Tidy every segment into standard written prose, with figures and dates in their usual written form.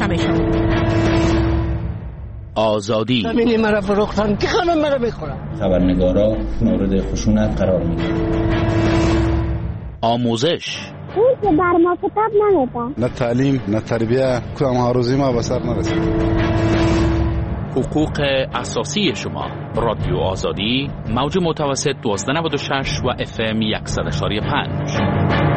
همیشه. آزادی. زمینی مرا فروختن که خانم مرا بخورم. خبرنگارا مورد خشونت قرار میدن. آموزش. اون که بر ما کتاب نمیدن. نه تعلیم نه تربیه کدام ها روزی ما به سر نرسید. حقوق اساسی شما. رادیو آزادی موج متوسط 1296 و FM 100.5.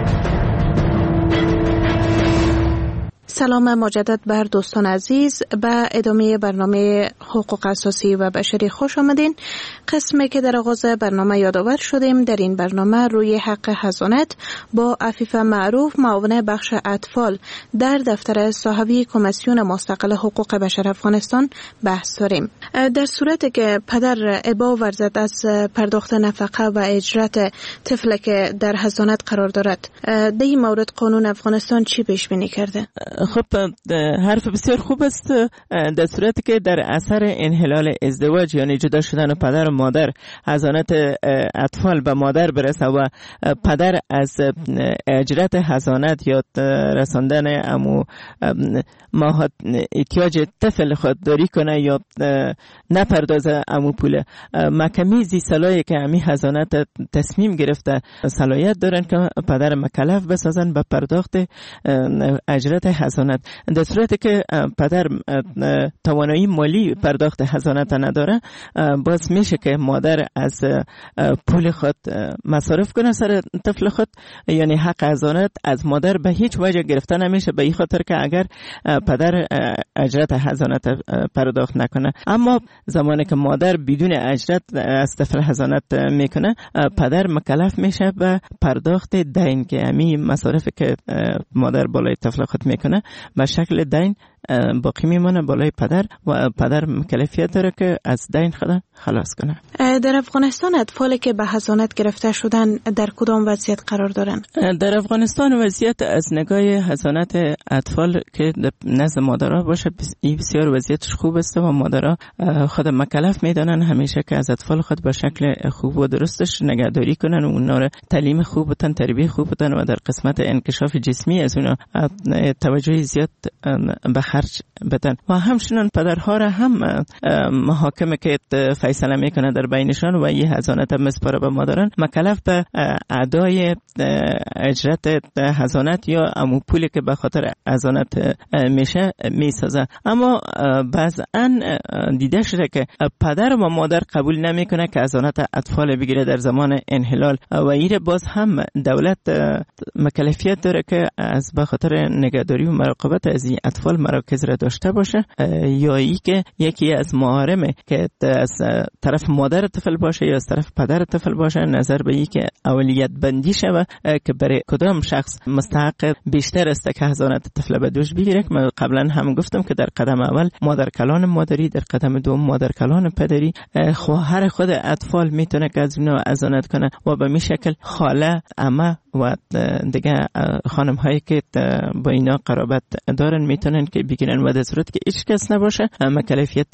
سلام مجدد بر دوستان عزیز. به ادامه برنامه حقوق اساسی و بشری خوش آمدین. قسمی که در آغاز برنامه یادآور شدیم، در این برنامه روی حق حضانت با عفیفه معروف، معاون بخش اطفال در دفتر صاحبی کمیسیون مستقل حقوق بشر افغانستان بحث داریم. در صورتی که پدر ابا ورزد از پرداخت نفقه و اجرت طفل که در حضانت قرار دارد، در این مورد قانون افغانستان چی پیش بینی کرده؟ خب حرف بسیار خوب است. در صورتی که در اثر انحلال ازدواج یعنی جدا شدن پدر و مادر حضانت اطفال به مادر برسه و پدر از اجرت حضانت یا رساندن امو ماهات احتیاج طفل خودداری کنه یا نپردازه امو پول، محکمه زی صلاحی که امی حضانت تصمیم گرفته صلاحیت دارن که پدر مکلف بسازن به پرداخت اجرت حضانت. در صورتی که پدر توانایی مالی پرداخت حضانت نداره، باز میشه که مادر از پول خود مصارف کنه سر طفل خود، یعنی حق حضانت از مادر به هیچ وجه گرفته نمیشه، به این خاطر که اگر پدر اجرت حضانت پرداخت نکنه. اما زمانی که مادر بدون اجرت از طفل حضانت میکنه، پدر مکلف میشه به پرداخت دین که امی مصارف که مادر بالای طفل خود میکنه به شکل دین باقی میمونه بالای پدر و پدر مکلفیت داره که از دین خود خلاص کنه. در افغانستان اطفالی که به حضانت گرفته شدن در کدام وضعیت قرار دارن؟ در افغانستان وضعیت از نگاه حضانت اطفال که نزد مادرها باشه بسیار وضعیتش خوب است و مادرها خود مکلف میدانن همیشه که از اطفال خود به شکل خوب و درستش نگهداری کنن و اونا رو تعلیم خوب بدن، تربیت خوب بدن و در قسمت انکشاف جسمی از اونا توجه زیاد به خرج بدن. و همچنین پدرها را هم محاکمه که فیصله میکنه در بینشان و یه حضانت مسپاره به مادران مکلف به ادای اجرت حضانت یا امو پولی که به خاطر حضانت میشه میسازه. اما بعضا دیده شده که پدر و مادر قبول نمیکنه که حضانت اطفال بگیره در زمان انحلال و ایره باز هم دولت مکلفیت داره که از به خاطر نگهداری و مراقبت از این اطفال مراکز را داشته باشه، یا ای که یکی از محارمه که از طرف مادر طفل باشه یا از طرف پدر طفل باشه نظر به ای که اولیت بندی شوه که برای کدام شخص مستحق بیشتر است که حضانت طفل به دوش بگیره. من قبلا هم گفتم که در قدم اول مادر کلان مادری، در قدم دوم مادر کلان پدری، خواهر خود اطفال میتونه که از اونها حضانت کنه و به می شکل خاله، عمه و دیگه خانم هایی که با اینا قرابت دارن میتونن که بگیرن و در صورت که هیچ کس نباشه مکلفیت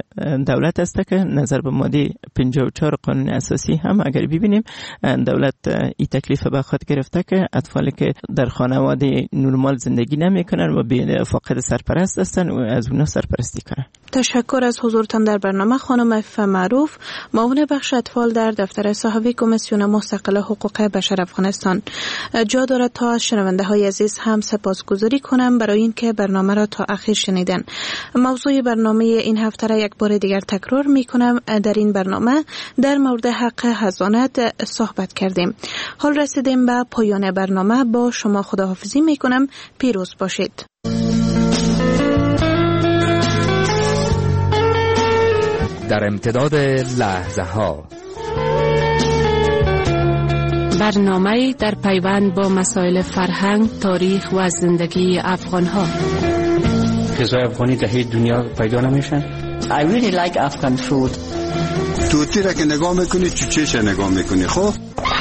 دولت است که نظر به ماده 54 قانون اساسی هم اگر ببینیم دولت این تکلیف به خود گرفته که اطفالی که در خانواده نرمال زندگی نمیکنن و فاقد سرپرست هستن و از اونها سرپرستی کنن. تشکر از حضورتان در برنامه خانم عفیفه معروف، معاون بخش اطفال در دفتر صاحبی کمیسیون مستقل حقوق بشر افغانستان. جا دارد تا از شنونده های عزیز هم سپاسگزاری کنم برای اینکه برنامه را تا آخر شنیدن. موضوع برنامه این هفته را یک بار دیگر تکرار می کنم. در این برنامه در مورد حق حضانت صحبت کردیم. حال رسیدیم به پایان برنامه. با شما خداحافظی می کنم. پیروز باشید. در امتداد لحظه ها برنامه در پیوند با مسائل فرهنگ، تاریخ و زندگی افغان ها. غذای افغانی در هیچ دنیا پیدا نمیشن. I really like Afghan food. توتی را که نگاه میکنی چوچهش نگاه میکنی. خب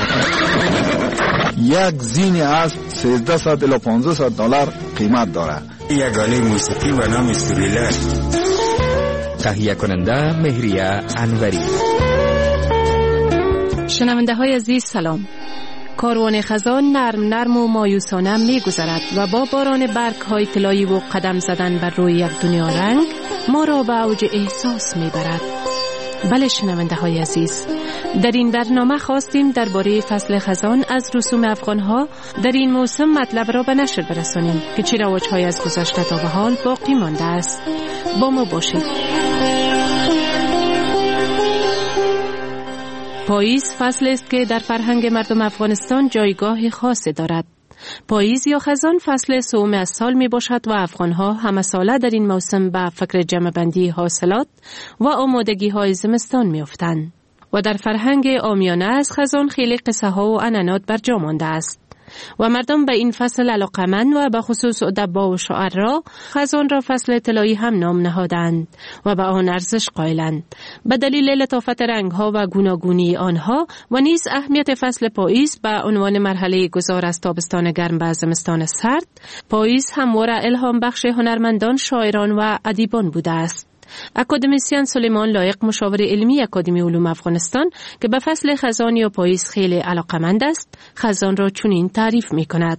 یک زین از 1300 الی 1500 دلار قیمت داره. یک آله موسیقی و نام سوریله. تهیه کننده مهریه انوری. شنونده های عزیز سلام. کاروان خزان نرم و مایوسانه می‌گذرد و با باران برگ‌های طلایی و قدم زدن بر روی یک دنیا رنگ ما را به اوج احساس می‌برد. بله شنونده‌های عزیز، در این برنامه خواستیم درباره فصل خزان از رسوم افغان‌ها در این موسم مطلب را به نشر برسانیم که چه رواج‌هایی از گذشته تا به حال باقی مانده است. با ما باشید. پاییز فصل است که در فرهنگ مردم افغانستان جایگاه خاصی دارد. پاییز یا خزان فصل سوم از سال می باشد و افغانها همه ساله در این موسم به فکر جمع‌بندی حاصلات و آمادگی های زمستان می افتند و در فرهنگ عامیانه از خزان خیلی قصه ها و عنعنات بر جا مانده است و مردم به این فصل علاقه‌مند و به خصوص ادبا و شاعرها خزان را فصل طلایی هم نام نهادند و به آن ارزش قائلند به دلیل لطافت رنگ‌ها و گوناگونی آنها و نیز اهمیت فصل پاییز به عنوان مرحله گذار از تابستان گرم به زمستان سرد. پاییز همواره الهام بخش هنرمندان، شاعران و ادیبان بوده است. اکادمیسیان سلیمان لایق، مشاور علمی اکادمی علوم افغانستان که به فصل خزان یا پاییز خیلی علاقمند است، خزان را چنین تعریف می کند.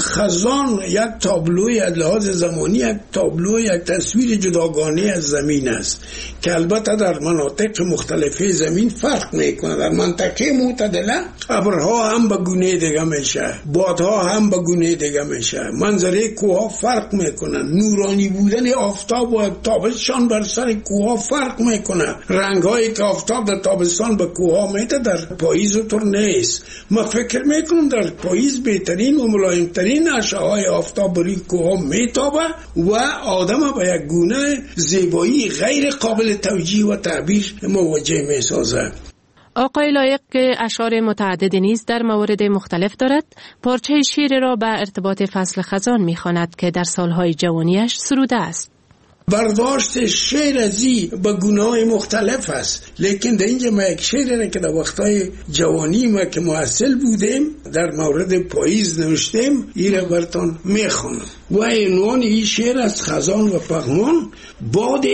خزان یک تابلوی از لحاظ زمانی، یک تابلو، یک تصویر جداگانه از زمین است که البته در مناطق مختلفه زمین فرق میکنه. در منطقه معتدله ابرها هم به گونه دیگه میشه، بادها هم به گونه دیگه میشه، منظره کوها فرق میکنه، نورانی بودن آفتاب و تابشان بر سر کوها فرق میکنه، رنگهایی که آفتاب در تابستان به کوها میده در پاییز اونطور نیست. من فکر میکنم در پاییز بهترین و ملایمترین این اشعه‌های آفتاب بری کوها میتابه و آدم به یک گونه زیبایی غیر قابل توجیه و تعبیر مواجه میسازه. آقای لایق که اشعار متعدد نیز در موارد مختلف دارد، پارچه شعر را به ارتباط فصل خزان میخواند که در سالهای جوانیش سروده است. برداشت شعر ازی به گونه‌های مختلف است، لیکن در اینجا ما یک شعر که در وقتهای جوانی ما که محصل بودیم در مورد پاییز نوشتیم، این را براتون میخوانم و عنوان این شعر از خزان و پغمان: باد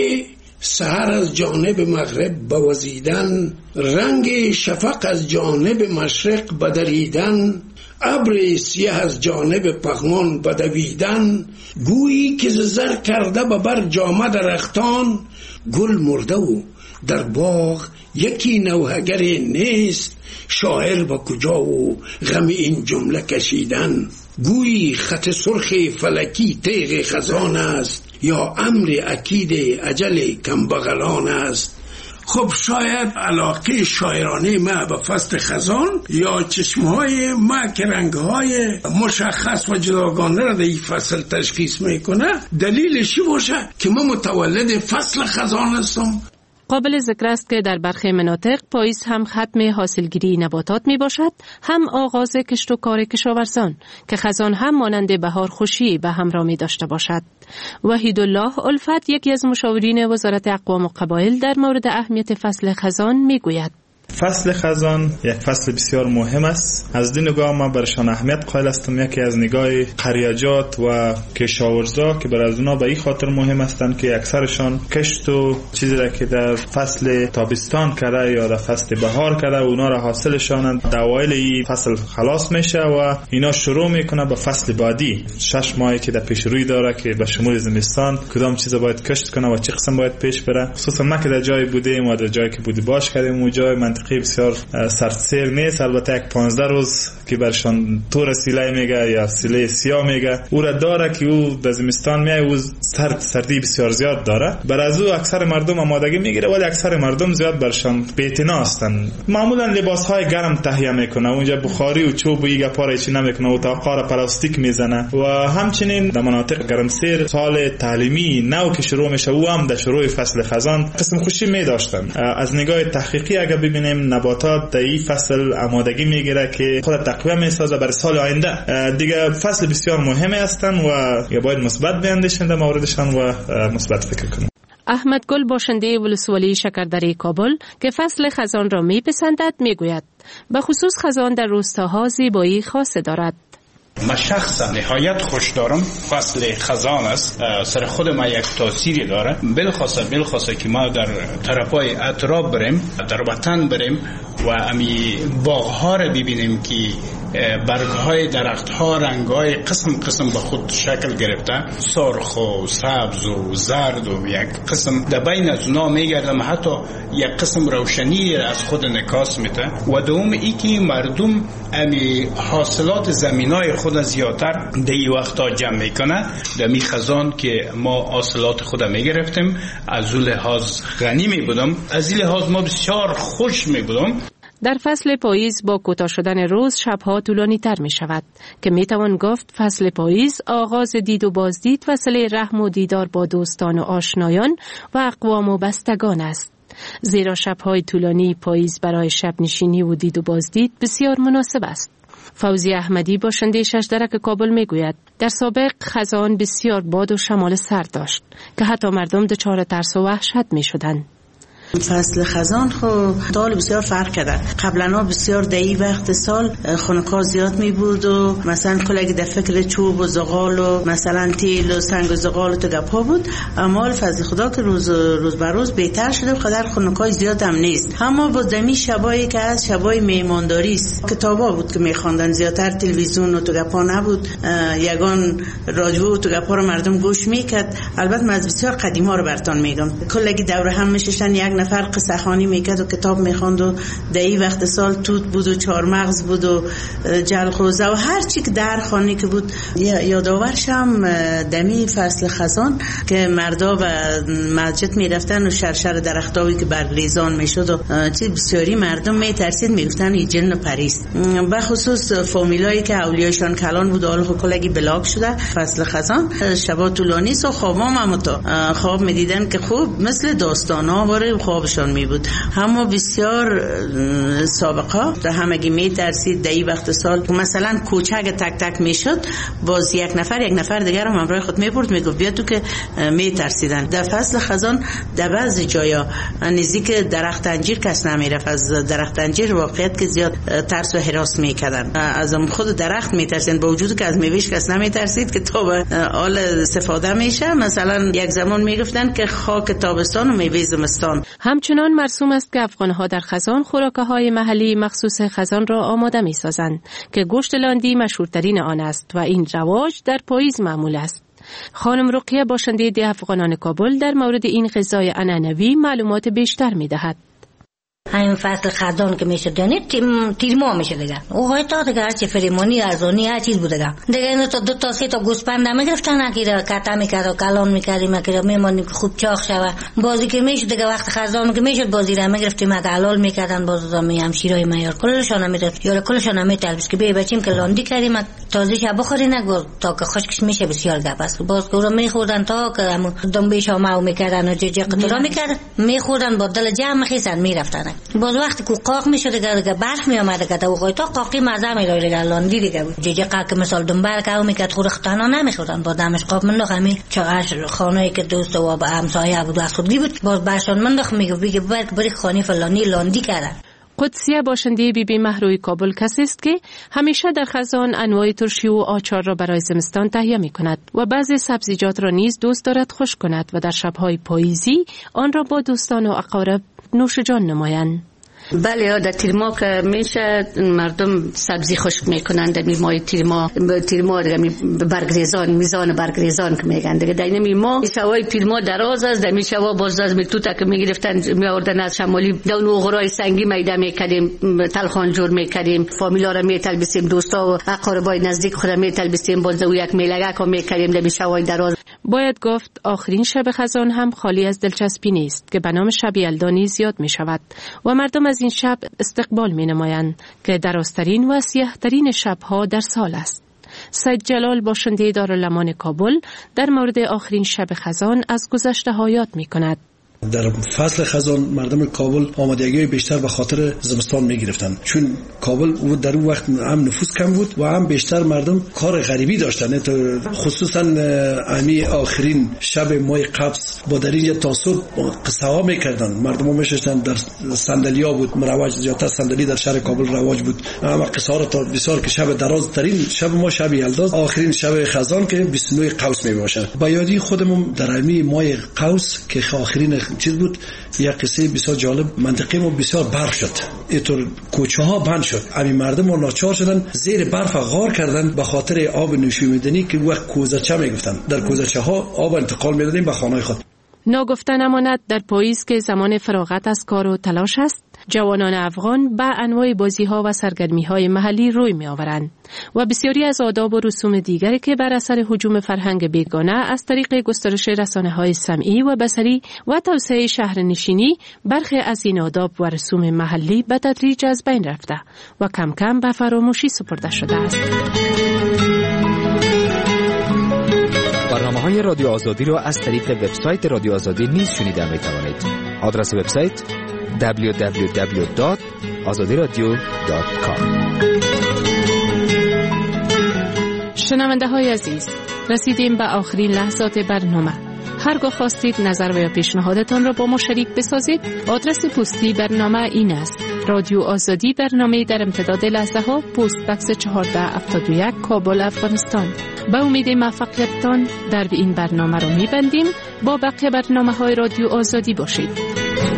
سحر از جانب مغرب بوزیدن، رنگ شفق از جانب مشرق بدریدن، ابر سیاه از جانب پغمان بدویدن، گویی که زر کرده به بر جامه درختان، گل مرده و در باغ یکی نوحگر نیست، شاعر با کجا و غم این جمله کشیدن، گویی خط سرخ فلکی تیغ خزان است، یا امر اکید اجل کمبغلان است. خب شاید علاقه شاعرانه ما به فصل خزان یا چشمهای ما که رنگهای مشخص و جداگانه را در این فصل تشخیص میکنه دلیلشی باشه که ما متولد فصل خزان هستم. قابل ذکر است که در برخی مناطق پاییز هم ختم حاصلگیری نباتات می باشد، هم آغاز کشت و کار کشاورزان که خزان هم مانند بهار خوشی به همراه می داشته باشد. وحیدالله الفت، یکی از مشاورین وزارت اقوام و قبایل، در مورد اهمیت فصل خزان می گوید: فصل خزان یک فصل بسیار مهم است. از دو نگاه ما برشان اهمیت قائل هستم. یکی از نگاه قریجات و کشاورزا که برای اونا به این خاطر مهم هستند که اکثرشان کشت و چیزی را که در فصل تابستان کرده یا در فصل بهار کرده اونا را حاصلشان در اوایل این فصل خلاص میشه و اینا شروع میکنه به فصل بعدی. 6 ماهی که در پیش روی داره که به شمول زمستان کدام چیزا باید کشت کنه و چه قسم باید پیش بره. خصوصا ما که در جای بودیم و در جایی که بودی باش کردیم و جای منطقه بسیار سردسیر نیست، البته یک 15 روز که برشان تور سیله میگه یا سیله سیاه میگه او را داره که او در زمستان میای او سردی بسیار زیاد داره. برای از او اکثر مردم آمادگی میگیره ولی اکثر مردم زیاد برشان بی‌اعتنا هستند. معمولا لباس های گرم تهیه میکنه، اونجا بخاری و چوب و ایگا پاره چی نمیکنه و تاقار پلاستیک میزنه و همچنین در مناطق گرمسیر سال تعلیمی نو که شروع میشه او هم در شروع فصل خزان قسم خوشی میداشتن. از نگاه تحقیقی اگر ببینیم نباتات در این فصل آمادگی میگیره که خود تقویه میسازه برای سال آینده. دیگه فصل بسیار مهمی هستن و باید مثبت بیاندیشن در موردشان و مثبت فکر کنیم. احمد گل، باشنده ولسوالی شکردره کابل که فصل خزان را میپسندد، میگوید به خصوص خزان در روستاها زیبایی خاصی دارد. من شخصا نهایت خوش دارم فصل خزان است. سر خود ما یک تاثیری داره، بلخاصه که ما در طرفای اطراف بریم، در وطن بریم و امی باغ‌ها را ببینیم که برگ‌های درخت‌ها رنگ‌های قسم به خود شکل گرفته، سرخ و سبز و زرد و یک قسم در بین از اونا میگردم، حتی یک قسم روشنی از خود نکاس میده. و دوم ای که مردم امی حاصلات زمینای خود زیادتر در این وقتا جمع میکنه. در می خزان که ما حاصلات خود میگرفتیم، از اون لحاظ غنی می بودم، از این لحاظ ما بسیار خوش می بودم. در فصل پاییز با کوتاه شدن روز شبها طولانی تر می شود که می توان گفت فصل پاییز آغاز دید و بازدید و صله رحم و دیدار با دوستان و آشنایان و اقوام و بستگان است. زیرا شبهای طولانی پاییز برای شب نشینی و دید و بازدید بسیار مناسب است. فوزی احمدی باشنده ششدرک کابل می گوید در سابق خزان بسیار باد و شمال سرد داشت که حتی مردم دچار ترس و وحشت می شدند. فصل خزان خو سال بسیار فرق کرده. قبلا بسیار دایی وقت سال خونکار زیاد می بود و مثلا کلگی در فکر چوب و زغال و مثلا تیل و سنگ و زغال و تو گپا بود. اما فضل خدا که روز بر روز بهتر شده، قدر خونکار زیاد هم نیست. اما با دمی شبایی که از شبای میمانداری است، کتابا بود که میخواندن، زیادتر تلویزیون و تو گپا نبود. یگان رادیو و تو گپا رو مردم گوش میکرد. البته من از بسیار قدیما رو براتون میگم. کلگی دور هم میشستن، یک نفر قصه خوانی میکرد و کتاب میخواند و دایی وقت سال توت بود و چارمغز بود و جلغوزه و هر چی که در خانه که بود. یادآورشم دمی فصل خزان که مردا و مسجد میرفتن و شرشر درختاوی که برگریزان میشد و چیز بسیاری مردم میترسید، میگفتن این جن و پریست. به خصوص فامیلایی که اولیایشان کلان بود حالا کلگی بلاک شده. فصل خزان شبا طولانی و خوابام هم خواب میدیدن که خوب مثل داستانا واره خوابشان می بود. اما بسیار سابقا در همگی می ترسید دایی وقت سال مثلا کوچه اگه تک تک می شد، باز یک نفر دیگر هم همراه خود می برد، می گفت بیا تو که می ترسیدن. در فصل خزان در بعضی جایا نزدیک درخت انجیر کس نمی رفت. از درخت انجیر واقعیت که زیاد ترس و هراس می کردن. از خود درخت می ترسیدن، با وجود که از میوهش کس نمی ترسید که تا به آل استفاده میشه. مثلا یک زمان می گفتن که خاک تابستان و میوه زمستان. همچنان مرسوم است که افغان‌ها در خزان خوراک‌های محلی مخصوص خزان را آماده می‌سازند که گوشت لاندی مشهورترین آن است و این رواج در پاییز معمول است. خانم رقیه باشنده ده افغانان کابل در مورد این غذای عنعنوی معلومات بیشتر می‌دهد. همین فصل خزان که میشه یعنی تیر ماه میشه دیگه. اوهای تا دیگه هرچی فریمونی ارزونی هر چیز بوده دیگه اینو تا 2 تا 3 تا گوسفند میگرفتن، اگه کاتا میکرد و کلان میکردیم، اگه میمونیم که خوب چاق شوه. بازی که میشه دیگه وقت خزان که میشد بازی را میگرفتیم، اگه حلال میکردن باز همشیرای میار کلشون میداد یا کلشون میتلبس که بی بچیم که لاندی کردیم تازه شب بخورین نگو تا که خشکش میشه بسیار گپ است. باز گورا میخوردن تا که دنبه شامو میکردن و جج قطرا میکردن میخوردن با دل جمع خیسن میرفتن. باز وقتی که قاق میشد دیگه برف می اومد که اوقات تا قاقی مزه میداد دیگه لاندی دیگه بود. جج قاق مثال دنبال که میکرد خورختانا نمیخوردن با دمش قاق مندخ همین چقدر خانه‌ای که دوست و با همسایه بود از خودی بود باز برشان مندخ میگه بری خانه فلانی لاندی کردن. قدسیه باشنده بی مهروی کابل کسی است که همیشه در خزان انواع ترشی و آچار را برای زمستان تهیه می کند و بعضی سبزیجات را نیز دوست دارد خشک کند و در شبهای پاییزی آن را با دوستان و اقارب نوش جان نمایند. بله، در تیر ماه که میشه مردم سبزی خشک میکنن. در ماه تیر ماه برگریزان میزان برگریزان که میگن دیگه در این ماه سوای تیر ماه دراز است. در میشوا باز از میتوتا که میگرفتن میآوردن از شمالی دون و غرای سنگی میده میکردیم، تلخان جور میکردیم، فامیلا را میتلبسیم، دوستا و اقاربای نزدیک خود میتلبسیم، باز یک میلگک ها میکردیم در میشوای دراز. باید گفت آخرین شب خزان هم خالی از دلچسبی نیست که به نام شب یلدانی زیاد می شود و مردم از این شب استقبال می نمایند که درازترین و سیاه‌ترین شبها در سال است. سید جلال باشنده دارالمان کابل در مورد آخرین شب خزان از گذشته ها یاد می کند. در فصل خزان مردم کابل آمادگی بیشتر به خاطر زمستان می گرفتن، چون کابل در اون وقت هم نفوس کم بود و هم بیشتر مردم کار غریبی داشتن. خصوصا امی آخرین شب ماه قبض با در اینجا تا صبح قصه ها میکردن. مردم ها میشستن در صندلی ها بود رواج، زیادتر صندلی در شهر کابل رواج بود. اما قصه ها تا بسیار که شب درازترین شب ما شب یلدا، آخرین شب خزان که 29 قوس می باشه. با یادی خودمون در امی ماه قوس که آخرین چیز بود، یک قصه بسیار جالب. منطقه ما بسیار برف شد، اینطور کوچه ها بند شد، همین مردم ها ناچار شدن زیر برف غار کردن به خاطر آب نوشیدنی که وقت کوزچه میگفتن. در کوزچه ها آب انتقال میدادیم به خانه خود. ناگفته نماند در پاییز که زمان فراغت از کار و تلاش است، جوانان افغان به انواع بازی‌ها و سرگرمی‌های محلی روی می‌آورند و بسیاری از آداب و رسوم دیگری که بر اثر هجوم فرهنگ بیگانه از طریق گسترش رسانه‌های سمعی و بصری و توسعه شهرنشینی برخی از این آداب و رسوم محلی به تدریج از بین رفته و کم کم به فراموشی سپرده شده است. برنامه‌های رادیو آزادی را از طریق وبسایت رادیو آزادی نیز شنیده می‌توانید. آدرس وبسایت www.azadiradio.com. شنونده‌های عزیز، رسیدیم به آخرین لحظات برنامه. هرگاه خواستید نظر و یا پیشنهادتان را با ما شریک بسازید، آدرس پستی برنامه این است: رادیو آزادی، برنامه در امتداد لحظه ها، پست بکس 1471 کابل، افغانستان. به امید موفقیتتان در این برنامه را می‌بندیم. با بقیه برنامه‌های رادیو آزادی باشید.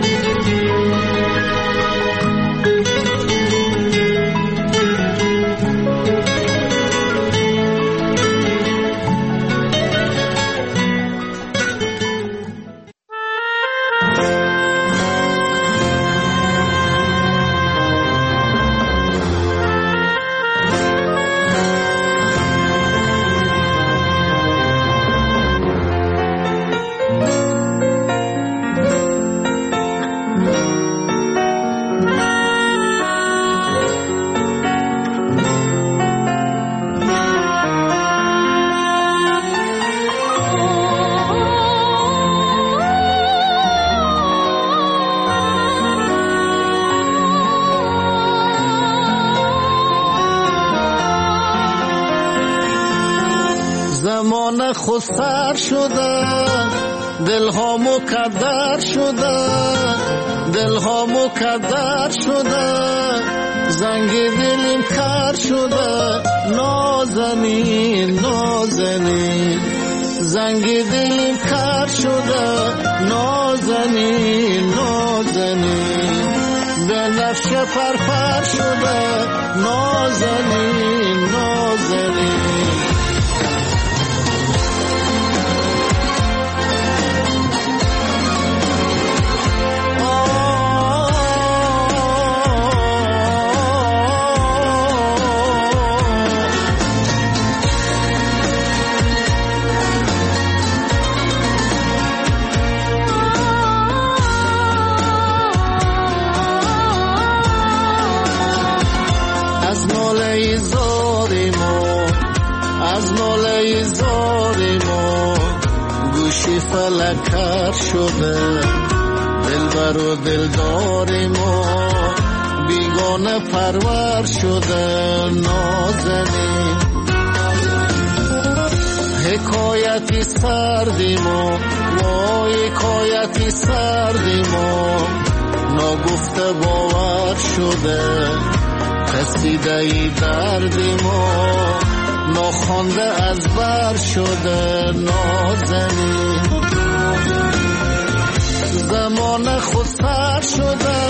زمان خود سر شده، دل ها مکدر شده، دل ها مکدر شده، زنگ دلیم کر شده، نازنین نازنین، زنگ دلیم کر شده، نازنین نازنین، به نفش پرپر شده، نازنین نازنین. فلک کر شده، دلبر و دلدار ما بیگانه پرور شده، نازنین. حکایتی سردی ما، وای حکایتی سردی ما، نگفته باور شده، قصیده ای دردی ما، ناخوانده از بر شده، نازنین. زمان خود سر شده،